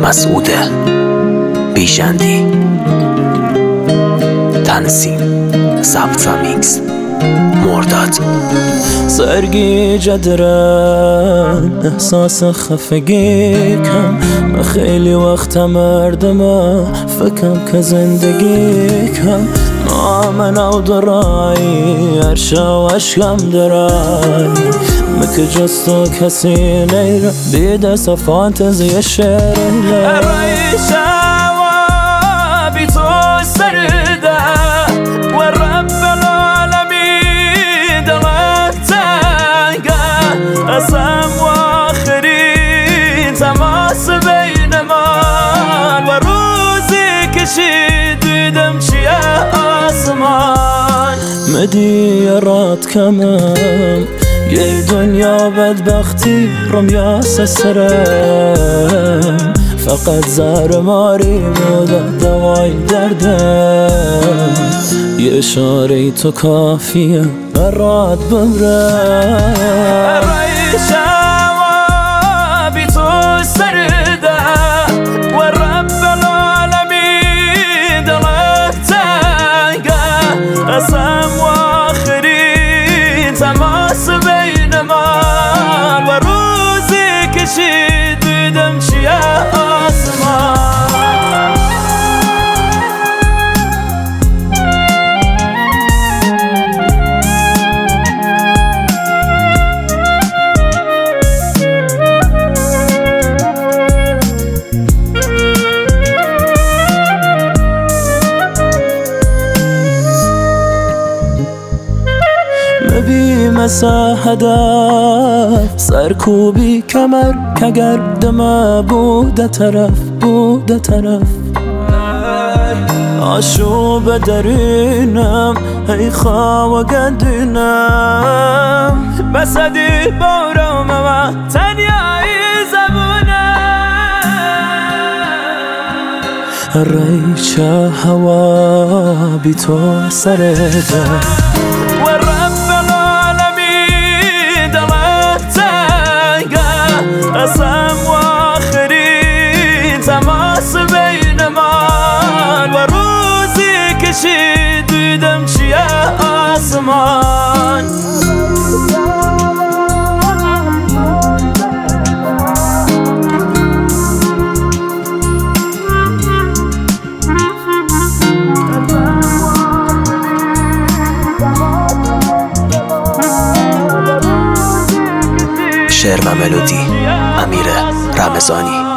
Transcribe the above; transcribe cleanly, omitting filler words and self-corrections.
مسعود بیژندی. تنظیم ضبط و میکس مرداد. سرگیجه دارم احساس خفگی کم. من خیلی وقت مردم فکرم که زندگی کم. من او درایی ارشا و عشقم درایی مکه جز تو کسی نیره بیده صفات زی شعره رایشه و بی تو سرده و رب العالمین دلت تنگه قسم و آخری تماس بین من و روزی کشید دیدم چیه آسمان مدیارات کمم یه دنیا بدبختی رمیاس سرم فقط زهر ماری بود دوای دردم یه اشاره تو کافیه برات بمرم رایشه و بی تو سرده و رب العالمین دلت تنگه قسم و آخری تماس بین من و روزی کشید دیدم چیه آسمان بی مسا هدف سرکوبی کمر که گردم بوده طرف آشوب درینم ای خواه گدینم بسدی بارم و تنیایی زبونم ریچه هوا بی تو سرده و رب العالمین دلت تنگه قسم و آخری تماس بین من و روزی کشید دیدم چیه آسمان شعر و ملودی امیر رمضانی.